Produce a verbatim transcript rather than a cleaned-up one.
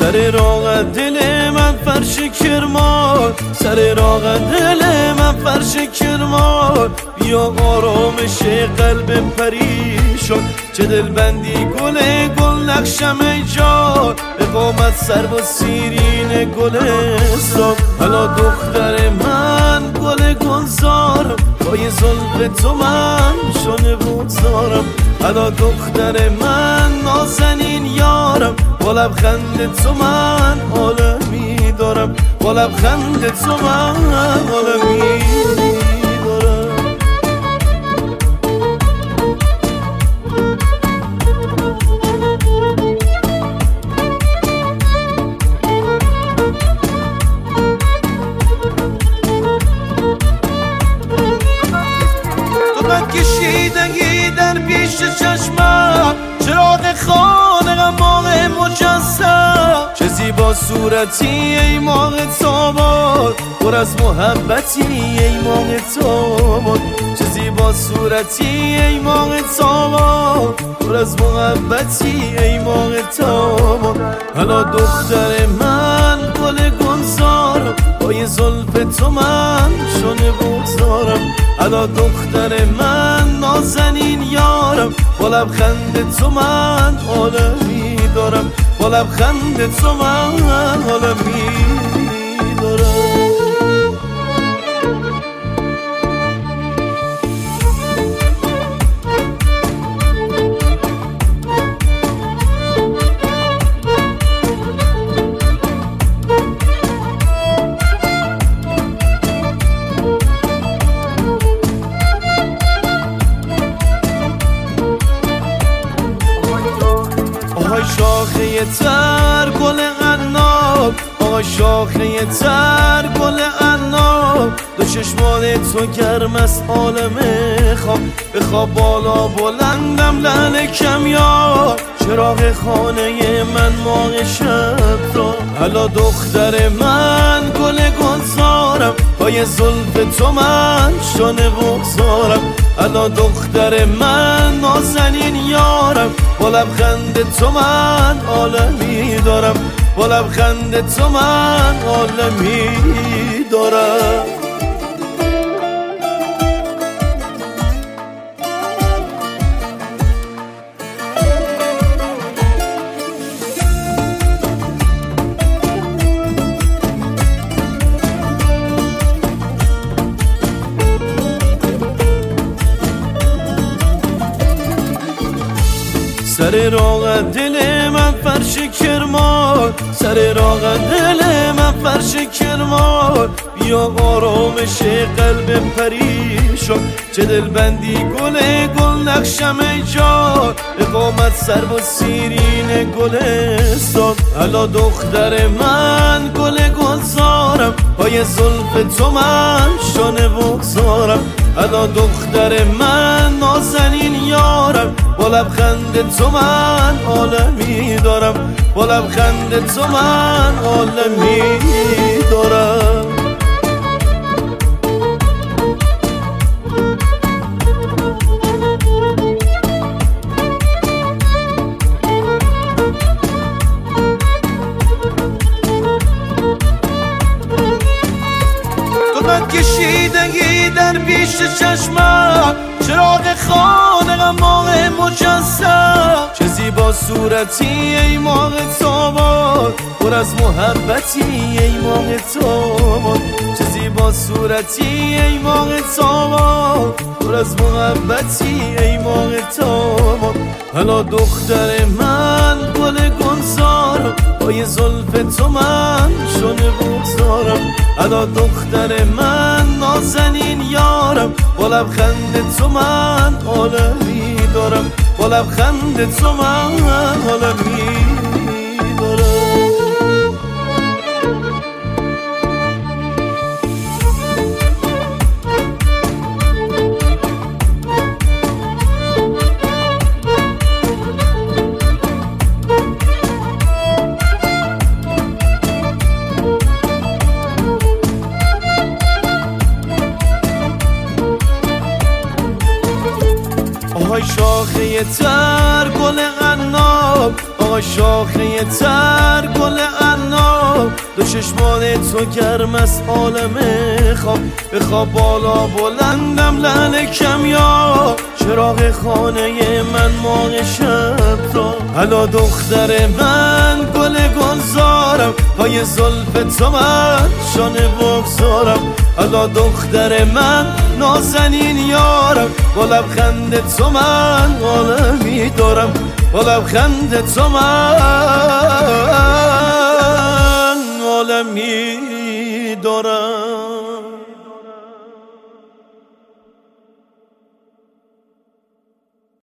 سر راغ دل من فرش کرمان، سر راغ دل من فرش کرمان. بیا آرامش قلب پریشان، چه دلبندی گل گل نقشم ای جان. اقامت سر و سیرین گلستان، حالا دختر من گل گلزارم. پای زلف تو من شانه بگذارم، حالا دختر من نازنین یارم. با لبخند تو من عالمی دارم، با لبخند تو من عالمی دارم. تو قد کشیدگی در پیش چشمم، چراغ خانه ماه مجسم. چه زیبا صورتی ای ماه تابان، پر از محبتی ای ماه تابان. چه زیبا صورتی ای ماه تابان، پر از محبتی ای ماه تابان. حالا دختر من گل گلزارم، پای زلف تو من شانه بگذارم. حالا دختر من نازنین یارم، با لبخند تو من عالمی دارم، با لبخند تو من عالمی دارم. آهای شاخه تر گل عناب، آهای شاخه تر گل عناب. دو چشمان تو گرم است عالم خواب، بخواب بالا بلندم لعل کمیاب. چراغ خانه من ماه شب را، حالا دختر من گل گلزارم. پای زلف تو من شانه بگذارم، حالا دختر من نازنین یارم. با لبخند تو من عالمی دارم، با لبخند تو من عالمی دارم. سر راغ دل من فرش کرمان، سر راغ دل من فرش کرمان. بیا آرامش قلب پریشان، چه دلبندی گل گل نقشم ای جان. اقامت سر و سیرین گلستان، حالا دختر من گل گلزارم. پای زلف تو من شانه بگذارم، حالا دختر من نازنین یارم. با لبخند تو من عالمی دارم، با لبخند تو من عالمی دارم. تو قد کشیدگی در پیش چشمم، چراغ خانه ماه مجسم. چه زیبا صورتی ای ماه تابان، پر از محبتی ای ماه تابان. چه زیبا صورتی ای ماه تابان، پر از محبتی ای ماه تابان. حالا دختر من گل گلزارم، پای زلف تو من شانه بگذارم. حالا دختر من نازنین یارم، با لبخند تو من عالمی دارم، با لبخند تو من عالمی دارم. آهای شاخه تر گل عناب، با شاخه تر گل عناب، دو چشمان تو گرم از عالم خواب. بخواب بالا بلندم لعل کمیاب، چراغ خانه من ماه شب را. حالا دختر من گل گلزارم، پای زلف تو من شانه بگذارم. حالا دختر من نازنین یارم، با لبخند تو من عالمی دارم. با لبخند تو من عالمی